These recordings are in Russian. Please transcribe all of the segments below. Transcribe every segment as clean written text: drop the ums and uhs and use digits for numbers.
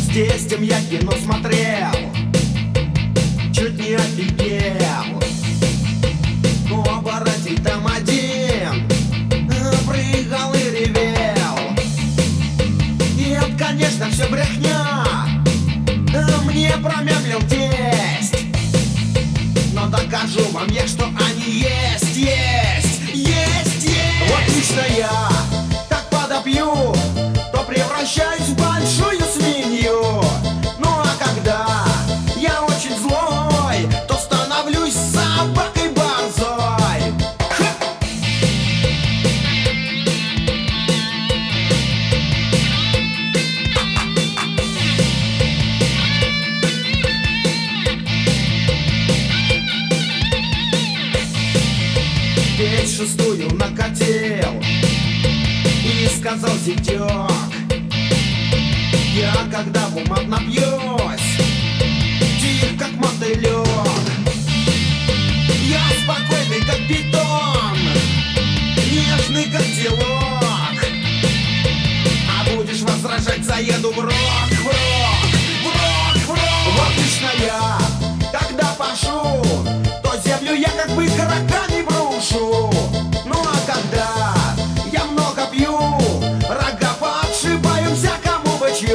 тестем я кино смотрел, чуть не офигел. Но оборотень там один прыгал и ревел. Нет, конечно, все брехня, мне промямлил тесть. Но докажу вам я, что они есть, есть, есть, есть. Вот лично я так подопью, то превращаюсь в большую свинью. Ну а когда я очень злой, то становлюсь собакой борзой. Ха! Петь шестую накатил и сказал зятёк: я когда в умат напьюсь, тих как мотылёк. Я спокойный как питон, нежный как телок. А будешь возражать, заеду в рок, в рок, в рок, в рок. Вот лично я, когда пашу, то землю я как бы рогами брошу. Ну а когда я много пью, рога подшибаю всякому бычью.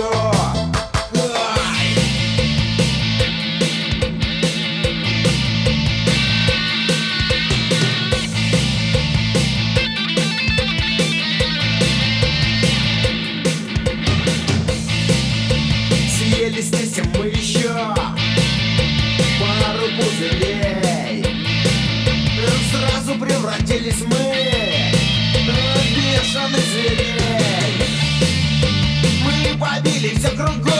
Съели здесь мы еще пару пузырей, сразу превратились мы в бешеных зверей. Мы побили все кругом.